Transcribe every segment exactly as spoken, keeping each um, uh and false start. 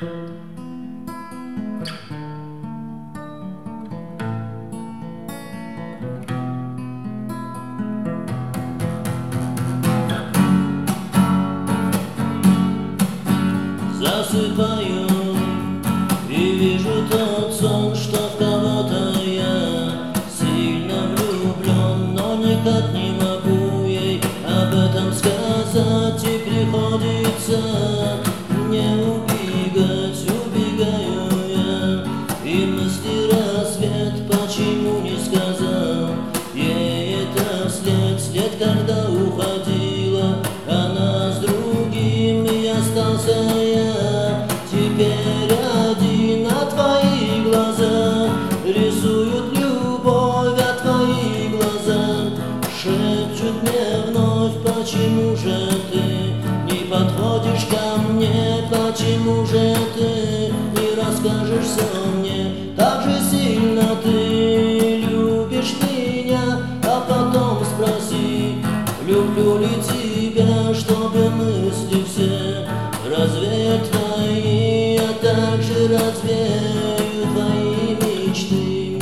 Засыпаю и вижу тот сон, что в кого-то я сильно влюблен, но никак не могу ей об этом сказать, и приходится мне убегать, убегаю я, и мысли рассвет, почему не сказал ей это вслед, вслед, когда уходила она с другим, и остался я теперь один, а твои глаза рисуют любовь, а твои глаза шепчут мне вновь, почему же ты не подходишь ко мне, почему же ты не расскажешься мне, так же сильно ты любишь меня, а потом спроси, люблю ли тебя, чтобы мысли все развеют твои, а также развеют твои мечты.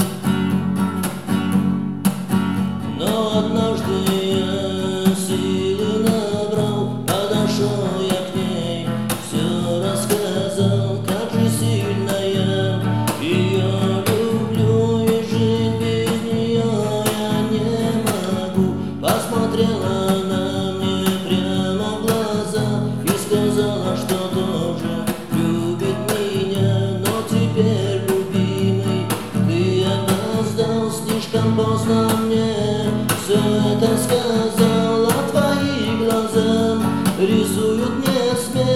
Но однажды я силы набрал, подошел я к ней, все рассказал, как же сильно я ее люблю, и жить без нее я не могу. Посмотрела она мне прямо в глаза и сказала, что тоже любит меня, но теперь, любимый, ты опоздал, слишком поздно мне все это сказал, а твои глаза рисуют мне смерть.